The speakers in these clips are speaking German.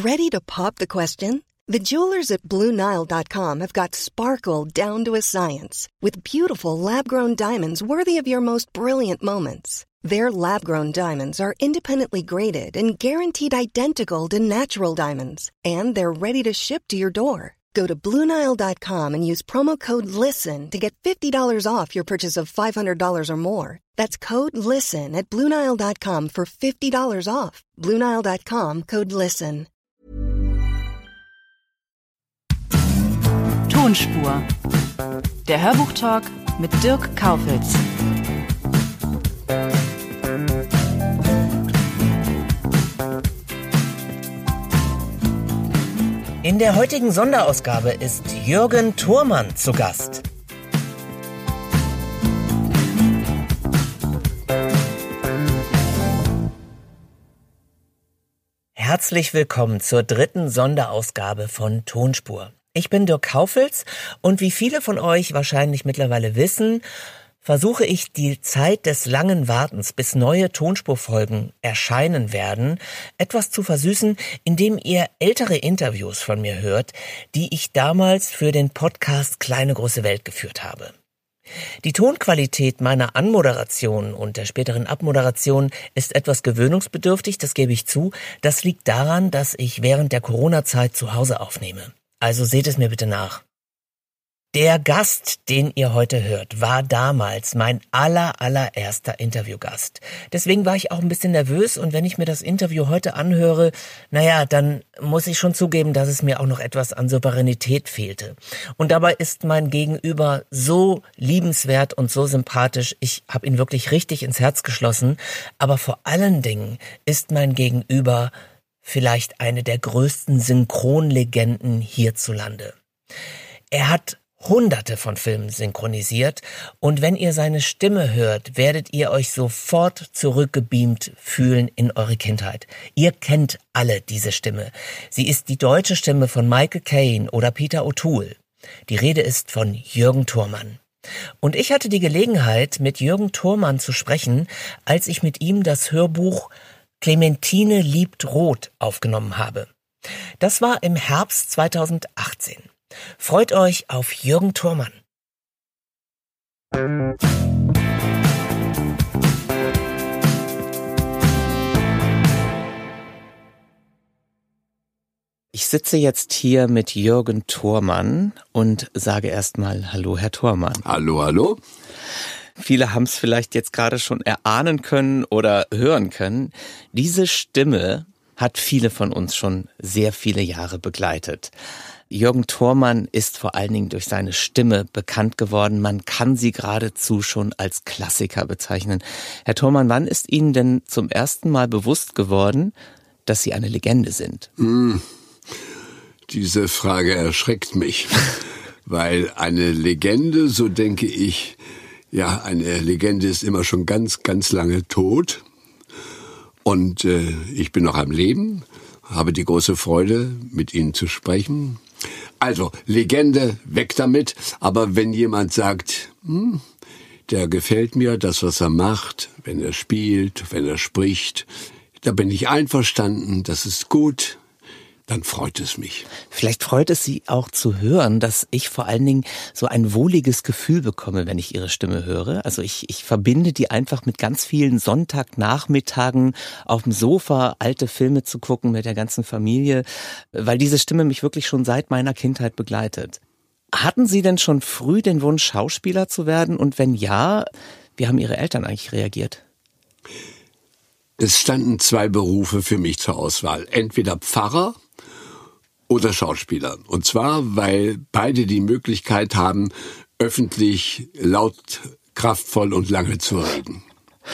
Ready to pop the question? The jewelers at BlueNile.com have got sparkle down to a science with beautiful lab-grown diamonds worthy of your most brilliant moments. Their lab-grown diamonds are independently graded and guaranteed identical to natural diamonds, and they're ready to ship to your door. Go to BlueNile.com and use promo code LISTEN to get $50 off your purchase of $500 or more. That's code LISTEN at BlueNile.com for $50 off. BlueNile.com, code LISTEN. Tonspur. Der Hörbuchtalk mit Dirk Kaufitz. In der heutigen Sonderausgabe ist Jürgen Thormann zu Gast. Herzlich willkommen zur dritten Sonderausgabe von Tonspur. Ich bin Dirk Kaufitz und wie viele von euch wahrscheinlich mittlerweile wissen, versuche ich die Zeit des langen Wartens, bis neue Tonspurfolgen erscheinen werden, etwas zu versüßen, indem ihr ältere Interviews von mir hört, die ich damals für den Podcast Kleine große Welt geführt habe. Die Tonqualität meiner Anmoderation und der späteren Abmoderation ist etwas gewöhnungsbedürftig, das gebe ich zu. Das liegt daran, dass ich während der Corona-Zeit zu Hause aufnehme. Also seht es mir bitte nach. Der Gast, den ihr heute hört, war damals mein allererster Interviewgast. Deswegen war ich auch ein bisschen nervös und wenn ich mir das Interview heute anhöre, dann muss ich schon zugeben, dass es mir auch noch etwas an Souveränität fehlte. Und dabei ist mein Gegenüber so liebenswert und so sympathisch, ich habe ihn wirklich richtig ins Herz geschlossen, aber vor allen Dingen ist mein Gegenüber vielleicht eine der größten Synchronlegenden hierzulande. Er hat Hunderte von Filmen synchronisiert und wenn ihr seine Stimme hört, werdet ihr euch sofort zurückgebeamt fühlen in eure Kindheit. Ihr kennt alle diese Stimme. Sie ist die deutsche Stimme von Michael Caine oder Peter O'Toole. Die Rede ist von Jürgen Thormann. Und ich hatte die Gelegenheit, mit Jürgen Thormann zu sprechen, als ich mit ihm das Hörbuch Clementine liebt Rot aufgenommen habe. Das war im Herbst 2018. Freut euch auf Jürgen Thormann. Ich sitze jetzt hier mit Jürgen Thormann und sage erstmal Hallo, Herr Thormann. Hallo, hallo. Viele haben es vielleicht jetzt gerade schon erahnen können oder hören können. Diese Stimme hat viele von uns schon sehr viele Jahre begleitet. Jürgen Thormann ist vor allen Dingen durch seine Stimme bekannt geworden. Man kann sie geradezu schon als Klassiker bezeichnen. Herr Thormann, wann ist Ihnen denn zum ersten Mal bewusst geworden, dass Sie eine Legende sind? Diese Frage erschreckt mich, weil eine Legende, so denke ich, eine Legende ist immer schon ganz lange tot. Und ich bin noch am Leben, habe die große Freude, mit Ihnen zu sprechen. Also, Legende, weg damit. Aber wenn jemand sagt, der gefällt mir, das, was er macht, wenn er spielt, wenn er spricht, da bin ich einverstanden, das ist gut, dann freut es mich. Vielleicht freut es Sie auch zu hören, dass ich vor allen Dingen so ein wohliges Gefühl bekomme, wenn ich Ihre Stimme höre. Also ich verbinde die einfach mit ganz vielen Sonntagnachmittagen auf dem Sofa, alte Filme zu gucken mit der ganzen Familie, weil diese Stimme mich wirklich schon seit meiner Kindheit begleitet. Hatten Sie denn schon früh den Wunsch, Schauspieler zu werden? Und wenn ja, wie haben Ihre Eltern eigentlich reagiert? Es standen zwei Berufe für mich zur Auswahl. Entweder Pfarrer oder Schauspieler. Und zwar, weil beide die Möglichkeit haben, öffentlich, laut, kraftvoll und lange zu reden.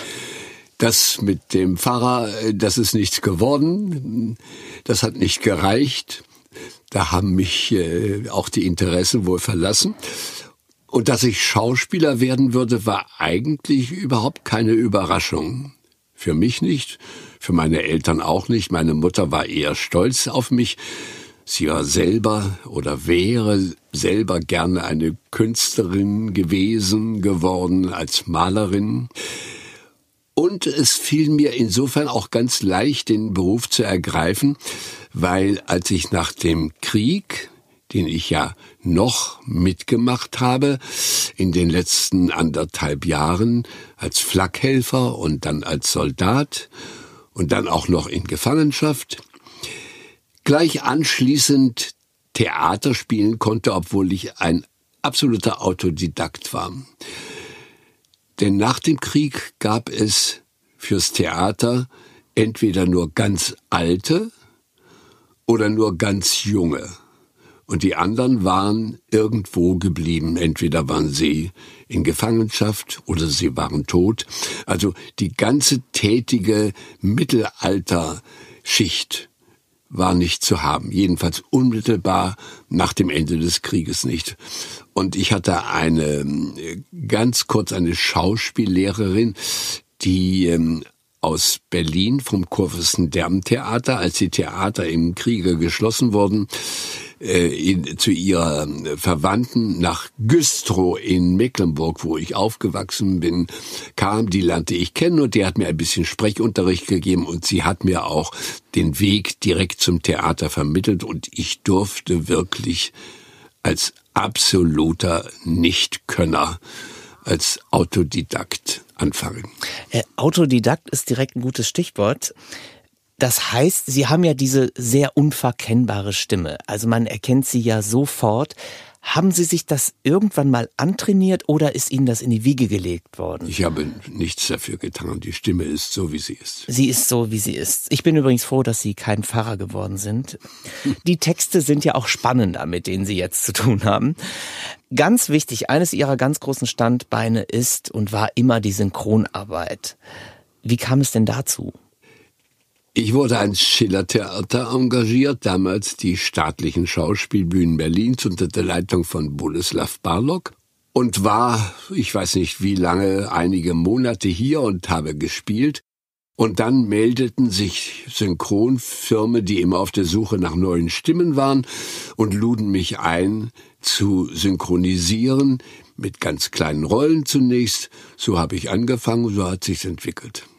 Das mit dem Pfarrer, das ist nichts geworden. Das hat nicht gereicht. Da haben mich auch die Interessen wohl verlassen. Und dass ich Schauspieler werden würde, war eigentlich überhaupt keine Überraschung. Für mich nicht, für meine Eltern auch nicht. Meine Mutter war eher stolz auf mich. Sie war selber oder wäre selber gerne eine Künstlerin geworden als Malerin. Und es fiel mir insofern auch ganz leicht, den Beruf zu ergreifen, weil als ich nach dem Krieg, den ich ja noch mitgemacht habe, in den letzten 1,5 Jahren als Flakhelfer und dann als Soldat und dann auch noch in Gefangenschaft, gleich anschließend Theater spielen konnte, obwohl ich ein absoluter Autodidakt war. Denn nach dem Krieg gab es fürs Theater entweder nur ganz alte oder nur ganz junge. Und die anderen waren irgendwo geblieben. Entweder waren sie in Gefangenschaft oder sie waren tot. Also die ganze tätige Mittelalterschicht war nicht zu haben. Jedenfalls unmittelbar nach dem Ende des Krieges nicht. Und ich hatte ganz kurz eine Schauspiellehrerin, die aus Berlin vom Kurfürstendamm-Theater, als die Theater im Kriege geschlossen wurden, zu ihrer Verwandten nach Güstrow in Mecklenburg, wo ich aufgewachsen bin, kam. Die lernte ich kennen und die hat mir ein bisschen Sprechunterricht gegeben und sie hat mir auch den Weg direkt zum Theater vermittelt und ich durfte wirklich als absoluter Nichtkönner, als Autodidakt anfangen. Autodidakt ist direkt ein gutes Stichwort. Das heißt, Sie haben ja diese sehr unverkennbare Stimme. Also man erkennt Sie ja sofort. Haben Sie sich das irgendwann mal antrainiert oder ist Ihnen das in die Wiege gelegt worden? Ich habe nichts dafür getan. Die Stimme ist so, wie sie ist. Sie ist so, wie sie ist. Ich bin übrigens froh, dass Sie kein Pfarrer geworden sind. Die Texte sind ja auch spannender, mit denen Sie jetzt zu tun haben. Ganz wichtig, eines Ihrer ganz großen Standbeine ist und war immer die Synchronarbeit. Wie kam es denn dazu? Ich wurde ans Schillertheater engagiert, damals die staatlichen Schauspielbühnen Berlins unter der Leitung von Boleslav Barlog und war, ich weiß nicht wie lange, einige Monate hier und habe gespielt. Und dann meldeten sich Synchronfirmen, die immer auf der Suche nach neuen Stimmen waren und luden mich ein, zu synchronisieren, mit ganz kleinen Rollen zunächst. So habe ich angefangen, so hat sich's entwickelt.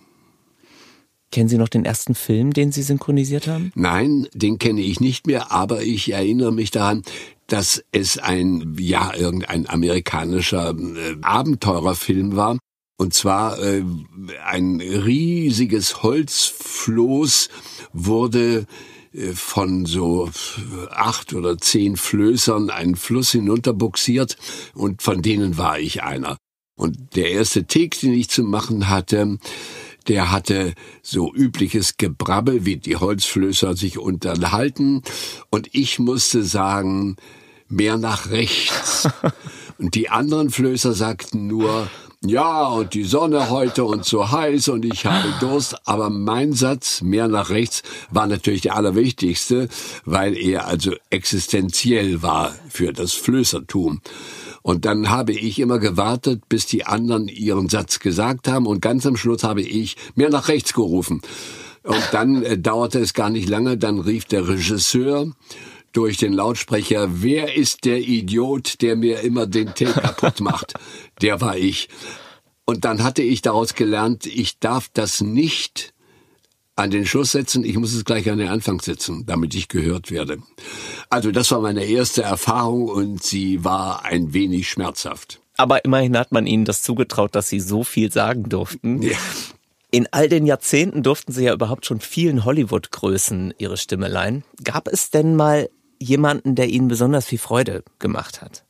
Kennen Sie noch den ersten Film, den Sie synchronisiert haben? Nein, den kenne ich nicht mehr, aber ich erinnere mich daran, dass es irgendein amerikanischer Abenteurerfilm war. Und zwar ein riesiges Holzfloß wurde von so 8 oder 10 Flößern einen Fluss hinunterbuxiert und von denen war ich einer. Und der erste Take, den ich zu machen hatte, der hatte so übliches Gebrabbel, wie die Holzflößer sich unterhalten. Und ich musste sagen, mehr nach rechts. Und die anderen Flößer sagten nur, ja, und die Sonne heute und so heiß und ich habe Durst. Aber mein Satz, mehr nach rechts, war natürlich der allerwichtigste, weil er also existenziell war für das Flößertum. Und dann habe ich immer gewartet, bis die anderen ihren Satz gesagt haben. Und ganz am Schluss habe ich mehr nach rechts gerufen. Und dann dauerte es gar nicht lange. Dann rief der Regisseur durch den Lautsprecher, wer ist der Idiot, der mir immer den Tee kaputt macht? Der war ich. Und dann hatte ich daraus gelernt, ich darf das nicht an den Schluss setzen, ich muss es gleich an den Anfang setzen, damit ich gehört werde. Also das war meine erste Erfahrung und sie war ein wenig schmerzhaft. Aber immerhin hat man Ihnen das zugetraut, dass Sie so viel sagen durften. Ja. In all den Jahrzehnten durften Sie ja überhaupt schon vielen Hollywood-Größen Ihre Stimme leihen. Gab es denn mal jemanden, der Ihnen besonders viel Freude gemacht hat?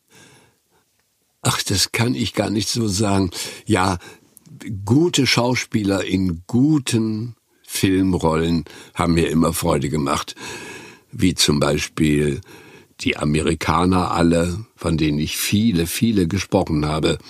Ach, das kann ich gar nicht so sagen. Ja, gute Schauspieler in guten Filmrollen haben mir immer Freude gemacht. Wie zum Beispiel die Amerikaner alle, von denen ich viele, viele gesprochen habe.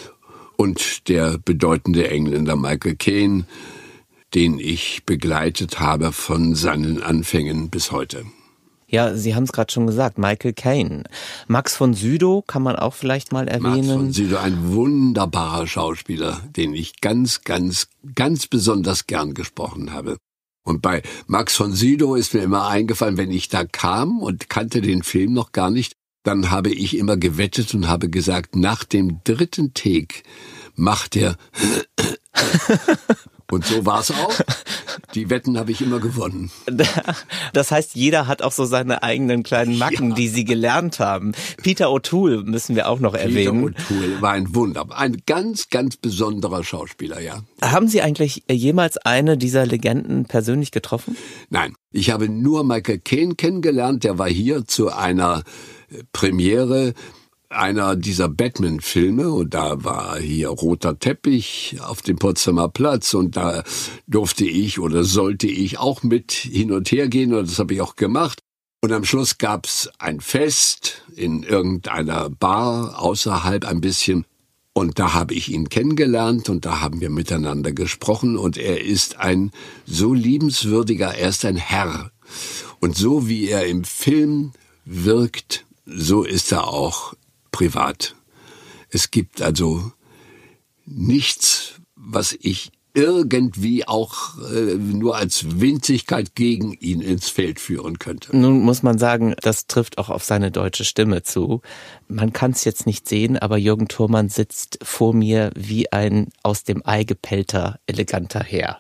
Und der bedeutende Engländer Michael Caine, den ich begleitet habe von seinen Anfängen bis heute. Ja, Sie haben es gerade schon gesagt, Michael Caine. Max von Sydow kann man auch vielleicht mal erwähnen. Max von Sydow, ein wunderbarer Schauspieler, den ich ganz, ganz, ganz besonders gern gesprochen habe. Und bei Max von Sydow ist mir immer eingefallen, wenn ich da kam und kannte den Film noch gar nicht, dann habe ich immer gewettet und habe gesagt, nach dem 3. Take macht er Und so war's auch. Die Wetten habe ich immer gewonnen. Das heißt, jeder hat auch so seine eigenen kleinen Macken, die sie gelernt haben. Peter O'Toole müssen wir auch noch erwähnen. Peter O'Toole war ein Wunder, ein ganz, ganz besonderer Schauspieler, ja. Haben Sie eigentlich jemals eine dieser Legenden persönlich getroffen? Nein, ich habe nur Michael Caine kennengelernt. Der war hier zu einer Premiere einer dieser Batman-Filme und da war hier roter Teppich auf dem Potsdamer Platz und da durfte ich oder sollte ich auch mit hin und her gehen und das habe ich auch gemacht. Und am Schluss gab's ein Fest in irgendeiner Bar außerhalb ein bisschen und da habe ich ihn kennengelernt und da haben wir miteinander gesprochen und er ist ein so liebenswürdiger, er ist ein Herr. Und so wie er im Film wirkt, so ist er auch privat. Es gibt also nichts, was ich irgendwie auch nur als Winzigkeit gegen ihn ins Feld führen könnte. Nun muss man sagen, das trifft auch auf seine deutsche Stimme zu. Man kann es jetzt nicht sehen, aber Jürgen Thurmann sitzt vor mir wie ein aus dem Ei gepellter, eleganter Herr.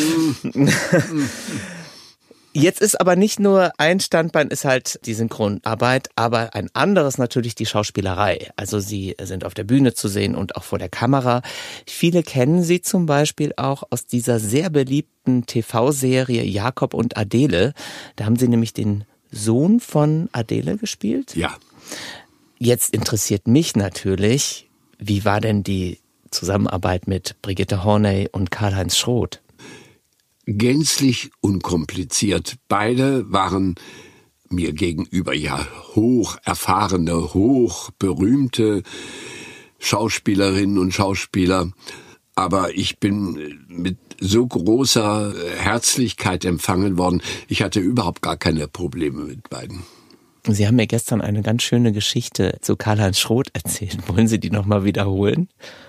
Jetzt ist aber nicht nur ein Standbein, ist halt die Synchronarbeit, aber ein anderes natürlich die Schauspielerei. Also Sie sind auf der Bühne zu sehen und auch vor der Kamera. Viele kennen Sie zum Beispiel auch aus dieser sehr beliebten TV-Serie Jakob und Adele. Da haben Sie nämlich den Sohn von Adele gespielt. Ja. Jetzt interessiert mich natürlich, wie war denn die Zusammenarbeit mit Brigitte Horney und Karl-Heinz Schroth? Gänzlich unkompliziert. Beide waren mir gegenüber ja hoch erfahrene, hoch berühmte Schauspielerinnen und Schauspieler. Aber ich bin mit so großer Herzlichkeit empfangen worden. Ich hatte überhaupt gar keine Probleme mit beiden. Sie haben mir gestern eine ganz schöne Geschichte zu Karl-Heinz Schroth erzählt. Wollen Sie die nochmal wiederholen?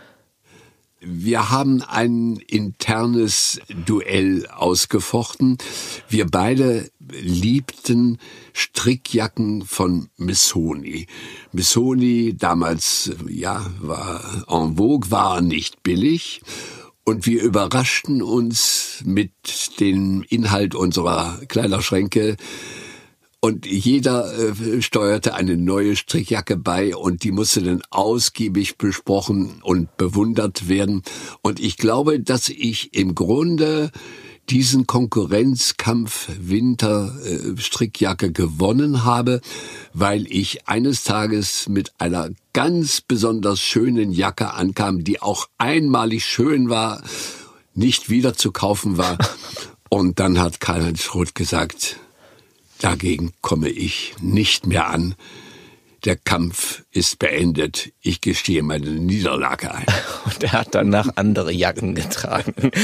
Wir haben ein internes Duell ausgefochten. Wir beide liebten Strickjacken von Missoni. Missoni damals, ja, war en vogue, war nicht billig. Und wir überraschten uns mit dem Inhalt unserer Kleiderschränke. Und jeder steuerte eine neue Strickjacke bei und die musste dann ausgiebig besprochen und bewundert werden. Und ich glaube, dass ich im Grunde diesen Konkurrenzkampf Winter-Strickjacke gewonnen habe, weil ich eines Tages mit einer ganz besonders schönen Jacke ankam, die auch einmalig schön war, nicht wieder zu kaufen war. Und dann hat Karl-Heinz Schroth gesagt: Dagegen komme ich nicht mehr an. Der Kampf ist beendet. Ich gestehe meine Niederlage ein. Und er hat danach andere Jacken getragen.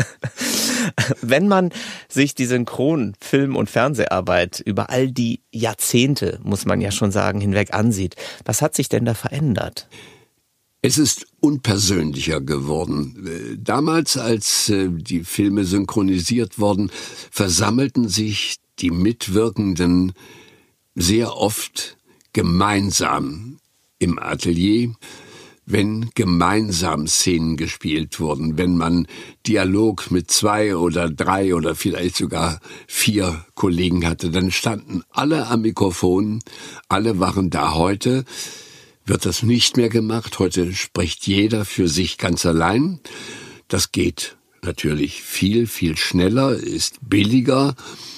Wenn man sich die Synchron-, Film- und Fernseharbeit über all die Jahrzehnte, muss man ja schon sagen, hinweg ansieht, was hat sich denn da verändert? Es ist unpersönlicher geworden. Damals, als die Filme synchronisiert wurden, versammelten sich die Mitwirkenden sehr oft gemeinsam im Atelier, wenn gemeinsam Szenen gespielt wurden, wenn man Dialog mit 2 oder 3 oder vielleicht sogar 4 Kollegen hatte, dann standen alle am Mikrofon, alle waren da. Heute wird das nicht mehr gemacht, heute spricht jeder für sich ganz allein. Das geht natürlich viel, viel schneller, ist billiger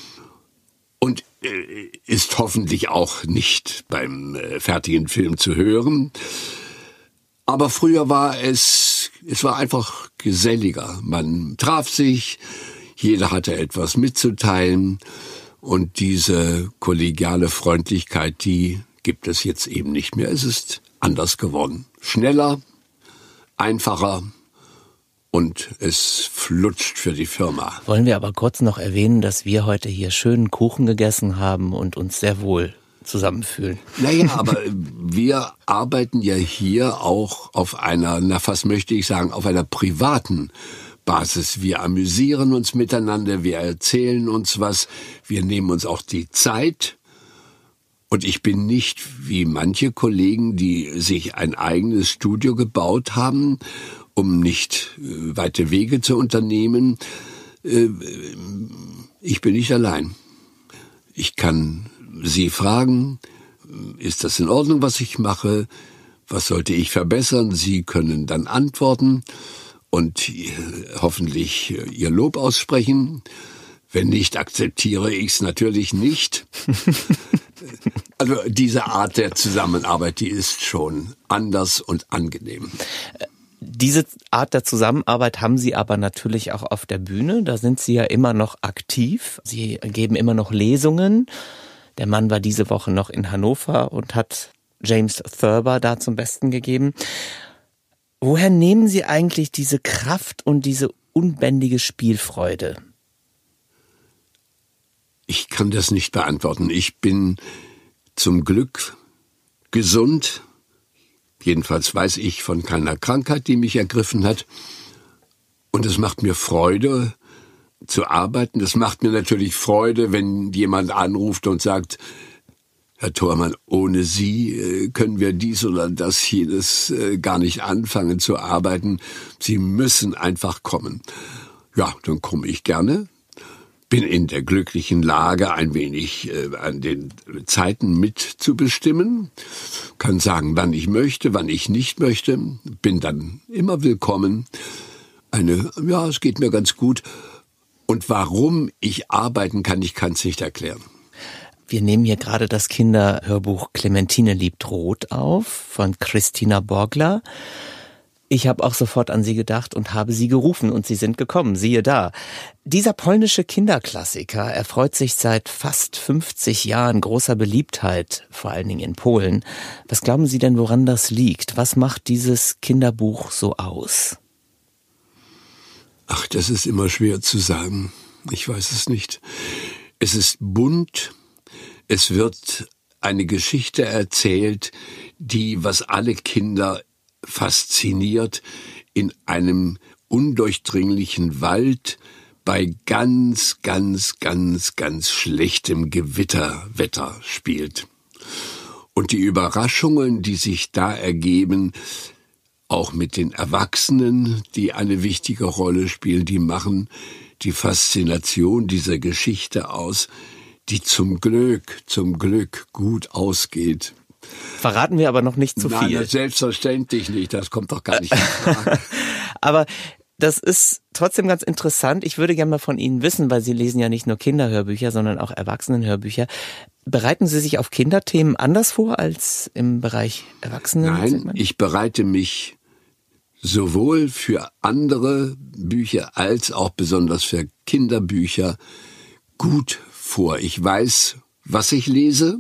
und ist hoffentlich auch nicht beim fertigen Film zu hören. Aber früher war es war einfach geselliger. Man traf sich, jeder hatte etwas mitzuteilen und diese kollegiale Freundlichkeit, die gibt es jetzt eben nicht mehr. Es ist anders geworden. Schneller, einfacher. Und es flutscht für die Firma. Wollen wir aber kurz noch erwähnen, dass wir heute hier schönen Kuchen gegessen haben und uns sehr wohl zusammenfühlen. Naja, aber wir arbeiten ja hier auch auf einer, fast möchte ich sagen, auf einer privaten Basis. Wir amüsieren uns miteinander, wir erzählen uns was, wir nehmen uns auch die Zeit. Und ich bin nicht wie manche Kollegen, die sich ein eigenes Studio gebaut haben um nicht weite Wege zu unternehmen. Ich bin nicht allein. Ich kann Sie fragen, ist das in Ordnung, was ich mache? Was sollte ich verbessern? Sie können dann antworten und hoffentlich Ihr Lob aussprechen. Wenn nicht, akzeptiere ich es natürlich nicht. Also diese Art der Zusammenarbeit, die ist schon anders und angenehm. Diese Art der Zusammenarbeit haben Sie aber natürlich auch auf der Bühne. Da sind Sie ja immer noch aktiv. Sie geben immer noch Lesungen. Der Mann war diese Woche noch in Hannover und hat James Thurber da zum Besten gegeben. Woher nehmen Sie eigentlich diese Kraft und diese unbändige Spielfreude? Ich kann das nicht beantworten. Ich bin zum Glück gesund. Jedenfalls weiß ich von keiner Krankheit, die mich ergriffen hat. Und es macht mir Freude zu arbeiten. Es macht mir natürlich Freude, wenn jemand anruft und sagt, Herr Thormann, ohne Sie können wir dies oder das, jenes gar nicht anfangen zu arbeiten. Sie müssen einfach kommen. Ja, dann komme ich gerne. Bin in der glücklichen Lage, ein wenig an den Zeiten mitzubestimmen, kann sagen, wann ich möchte, wann ich nicht möchte, bin dann immer willkommen. Es geht mir ganz gut. Und warum ich arbeiten kann, ich kann es nicht erklären. Wir nehmen hier gerade das Kinderhörbuch Clementine liebt Rot auf von Christina Borgler. Ich habe auch sofort an Sie gedacht und habe Sie gerufen und Sie sind gekommen, siehe da. Dieser polnische Kinderklassiker erfreut sich seit fast 50 Jahren großer Beliebtheit, vor allen Dingen in Polen. Was glauben Sie denn, woran das liegt? Was macht dieses Kinderbuch so aus? Ach, das ist immer schwer zu sagen. Ich weiß es nicht. Es ist bunt. Es wird eine Geschichte erzählt, die, was alle Kinder fasziniert, in einem undurchdringlichen Wald bei ganz, ganz, ganz, ganz schlechtem Gewitterwetter spielt. Und die Überraschungen, die sich da ergeben, auch mit den Erwachsenen, die eine wichtige Rolle spielen, die machen die Faszination dieser Geschichte aus, die zum Glück gut ausgeht. Verraten wir aber noch nicht zu viel. Nein, selbstverständlich nicht, das kommt doch gar nicht in Frage. Aber das ist trotzdem ganz interessant. Ich würde gerne mal von Ihnen wissen, weil Sie lesen ja nicht nur Kinderhörbücher, sondern auch Erwachsenenhörbücher. Bereiten Sie sich auf Kinderthemen anders vor als im Bereich Erwachsenen? Nein, ich bereite mich sowohl für andere Bücher als auch besonders für Kinderbücher gut vor. Ich weiß, was ich lese.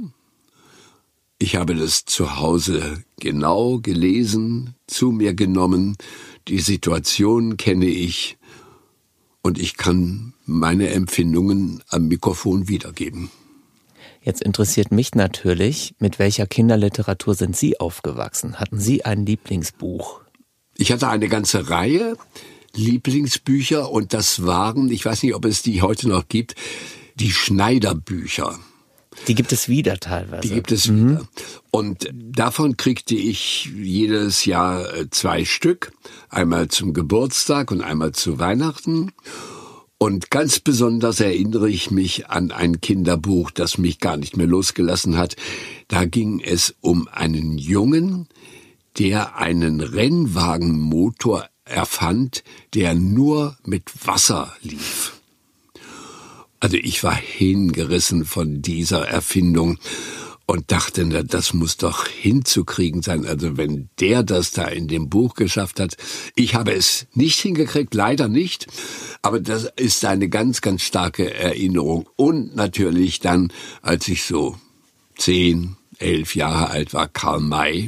Ich habe das zu Hause genau gelesen, zu mir genommen. Die Situation kenne ich und ich kann meine Empfindungen am Mikrofon wiedergeben. Jetzt interessiert mich natürlich, mit welcher Kinderliteratur sind Sie aufgewachsen? Hatten Sie ein Lieblingsbuch? Ich hatte eine ganze Reihe Lieblingsbücher und das waren, ich weiß nicht, ob es die heute noch gibt, die Schneiderbücher. Die gibt es wieder teilweise. Die gibt es wieder. Und davon kriegte ich jedes Jahr 2 Stück. Einmal zum Geburtstag und einmal zu Weihnachten. Und ganz besonders erinnere ich mich an ein Kinderbuch, das mich gar nicht mehr losgelassen hat. Da ging es um einen Jungen, der einen Rennwagenmotor erfand, der nur mit Wasser lief. Also ich war hingerissen von dieser Erfindung und dachte, na, das muss doch hinzukriegen sein. Also wenn der das da in dem Buch geschafft hat. Ich habe es nicht hingekriegt, leider nicht. Aber das ist eine ganz, ganz starke Erinnerung. Und natürlich dann, als ich so 10, 11 Jahre alt war, Karl May.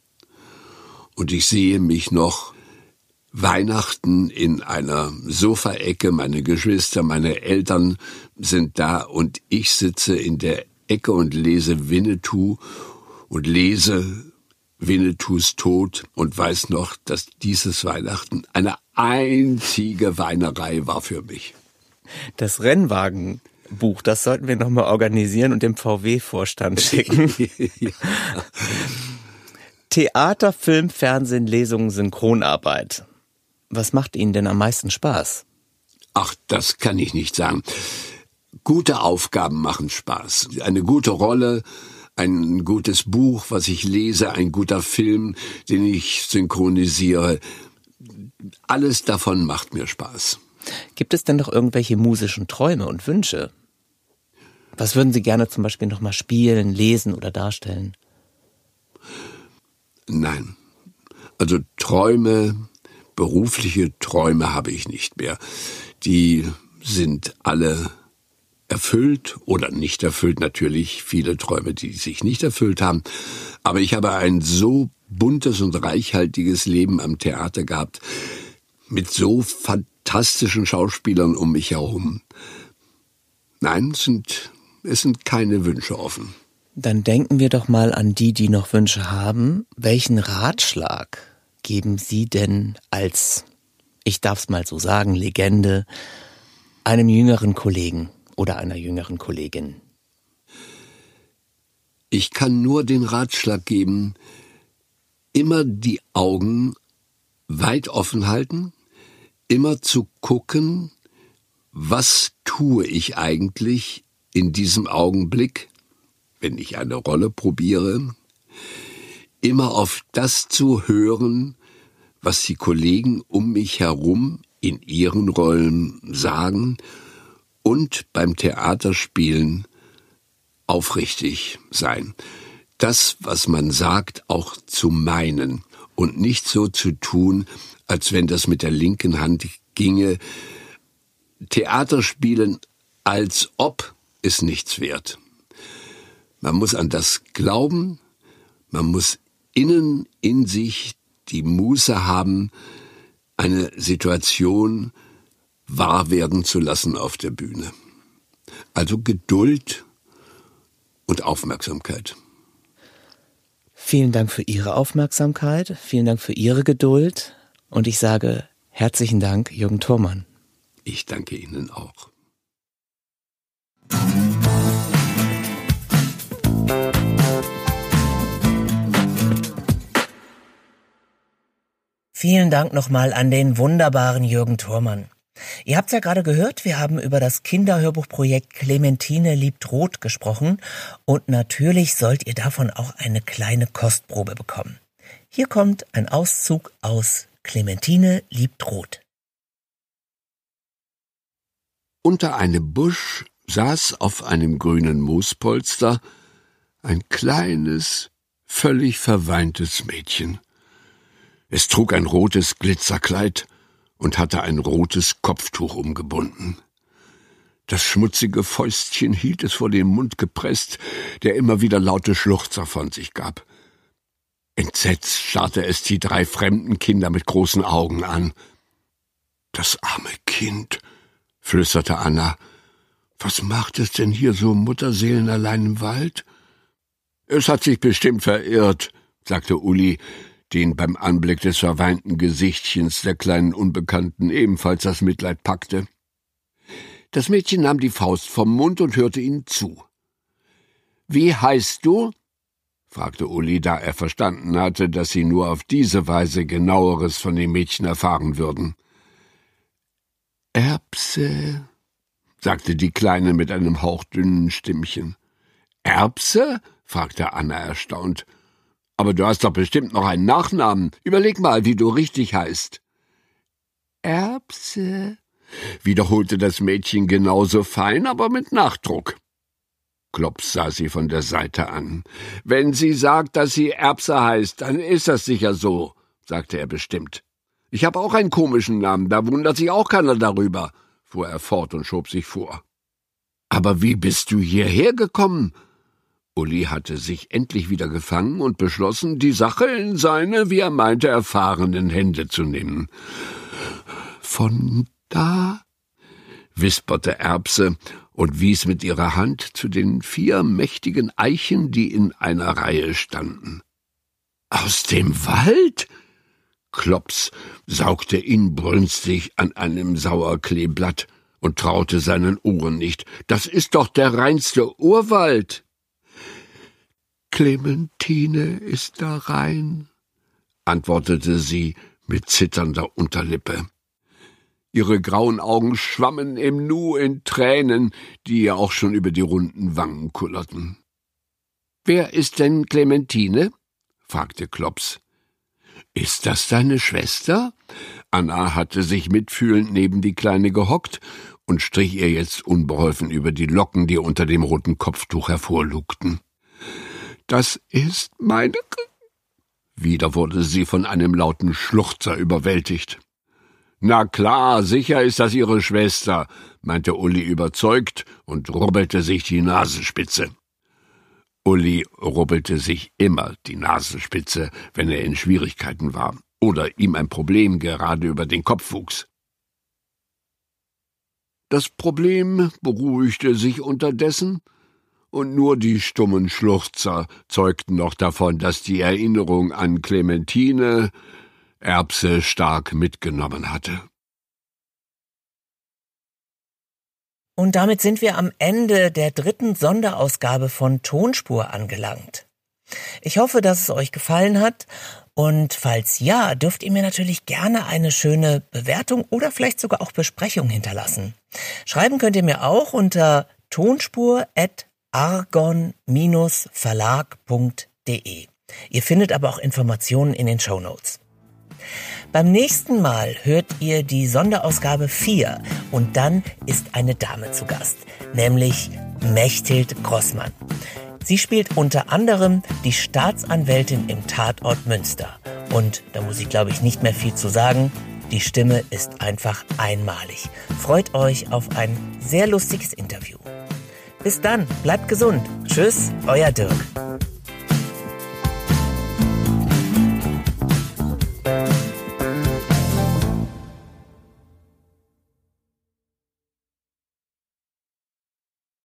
Und ich sehe mich noch Weihnachten in einer Sofaecke, meine Geschwister, meine Eltern sind da und ich sitze in der Ecke und lese Winnetou und lese Winnetous Tod und weiß noch, dass dieses Weihnachten eine einzige Weinerei war für mich. Das Rennwagenbuch, das sollten wir nochmal organisieren und dem VW-Vorstand schicken. Ja. Theater, Film, Fernsehen, Lesungen, Synchronarbeit. Was macht Ihnen denn am meisten Spaß? Ach, das kann ich nicht sagen. Gute Aufgaben machen Spaß. Eine gute Rolle, ein gutes Buch, was ich lese, ein guter Film, den ich synchronisiere. Alles davon macht mir Spaß. Gibt es denn noch irgendwelche musischen Träume und Wünsche? Was würden Sie gerne zum Beispiel noch mal spielen, lesen oder darstellen? Nein. Also Träume, berufliche Träume habe ich nicht mehr. Die sind alle erfüllt oder nicht erfüllt. Natürlich viele Träume, die sich nicht erfüllt haben. Aber ich habe ein so buntes und reichhaltiges Leben am Theater gehabt, mit so fantastischen Schauspielern um mich herum. Nein, es sind keine Wünsche offen. Dann denken wir doch mal an die noch Wünsche haben. Welchen Ratschlag geben Sie denn als, ich darf es mal so sagen, Legende, einem jüngeren Kollegen oder einer jüngeren Kollegin? Ich kann nur den Ratschlag geben, immer die Augen weit offen halten, immer zu gucken, was tue ich eigentlich in diesem Augenblick, wenn ich eine Rolle probiere, immer auf das zu hören, was die Kollegen um mich herum in ihren Rollen sagen und beim Theaterspielen aufrichtig sein. Das, was man sagt, auch zu meinen und nicht so zu tun, als wenn das mit der linken Hand ginge. Theaterspielen als ob ist nichts wert. Man muss an das glauben, man muss innen in sich die Muße haben, eine Situation wahr werden zu lassen auf der Bühne. Also Geduld und Aufmerksamkeit. Vielen Dank für Ihre Aufmerksamkeit, vielen Dank für Ihre Geduld und ich sage herzlichen Dank, Jürgen Thormann. Ich danke Ihnen auch. Vielen Dank nochmal an den wunderbaren Jürgen Thormann. Ihr habt's ja gerade gehört, wir haben über das Kinderhörbuchprojekt Clementine liebt Rot gesprochen und natürlich sollt ihr davon auch eine kleine Kostprobe bekommen. Hier kommt ein Auszug aus Clementine liebt Rot. Unter einem Busch saß auf einem grünen Moospolster ein kleines, völlig verweintes Mädchen. Es trug ein rotes Glitzerkleid und hatte ein rotes Kopftuch umgebunden. Das schmutzige Fäustchen hielt es vor den Mund gepresst, der immer wieder laute Schluchzer von sich gab. Entsetzt starrte es die 3 fremden Kinder mit großen Augen an. »Das arme Kind«, flüsterte Anna. »Was macht es denn hier so mutterseelenallein im Wald?« »Es hat sich bestimmt verirrt«, sagte Uli, den beim Anblick des verweinten Gesichtchens der kleinen Unbekannten ebenfalls das Mitleid packte. Das Mädchen nahm die Faust vom Mund und hörte ihnen zu. »Wie heißt du?« fragte Uli, da er verstanden hatte, dass sie nur auf diese Weise Genaueres von dem Mädchen erfahren würden. »Erbse«, sagte die Kleine mit einem hauchdünnen Stimmchen. »Erbse?« fragte Anna erstaunt. »Aber du hast doch bestimmt noch einen Nachnamen. Überleg mal, wie du richtig heißt.« »Erbse«, wiederholte das Mädchen genauso fein, aber mit Nachdruck. Klops sah sie von der Seite an. »Wenn sie sagt, dass sie Erbse heißt, dann ist das sicher so«, sagte er bestimmt. »Ich habe auch einen komischen Namen, da wundert sich auch keiner darüber«, fuhr er fort und schob sich vor. »Aber wie bist du hierher gekommen?« Uli hatte sich endlich wieder gefangen und beschlossen, die Sache in seine, wie er meinte, erfahrenen Hände zu nehmen. »Von da«, wisperte Erbse und wies mit ihrer Hand zu den 4 mächtigen Eichen, die in einer Reihe standen. »Aus dem Wald?« Klops saugte inbrünstig an einem Sauerkleeblatt und traute seinen Ohren nicht. »Das ist doch der reinste Urwald!« »Clementine ist da rein«, antwortete sie mit zitternder Unterlippe. Ihre grauen Augen schwammen im Nu in Tränen, die ihr auch schon über die runden Wangen kullerten. »Wer ist denn Clementine?« fragte Klops. »Ist das deine Schwester?« Anna hatte sich mitfühlend neben die Kleine gehockt und strich ihr jetzt unbeholfen über die Locken, die unter dem roten Kopftuch hervorlugten. »Das ist meine...« Wieder wurde sie von einem lauten Schluchzer überwältigt. »Na klar, sicher ist das ihre Schwester«, meinte Uli überzeugt und rubbelte sich die Nasenspitze. Uli rubbelte sich immer die Nasenspitze, wenn er in Schwierigkeiten war oder ihm ein Problem gerade über den Kopf wuchs. Das Problem beruhigte sich unterdessen, und nur die stummen Schluchzer zeugten noch davon, dass die Erinnerung an Clementine Erbse stark mitgenommen hatte. Und damit sind wir am Ende der 3. Sonderausgabe von Tonspur angelangt. Ich hoffe, dass es euch gefallen hat, und falls ja, dürft ihr mir natürlich gerne eine schöne Bewertung oder vielleicht sogar auch Besprechung hinterlassen. Schreiben könnt ihr mir auch unter tonspur@argon-verlag.de. Ihr findet aber auch Informationen in den Shownotes. Beim nächsten Mal hört ihr die Sonderausgabe 4 und dann ist eine Dame zu Gast, nämlich Mechthild Grossmann. Sie spielt unter anderem die Staatsanwältin im Tatort Münster. Und da muss ich, glaube ich, nicht mehr viel zu sagen. Die Stimme ist einfach einmalig. Freut euch auf ein sehr lustiges Interview. Bis dann, bleibt gesund. Tschüss, euer Dirk.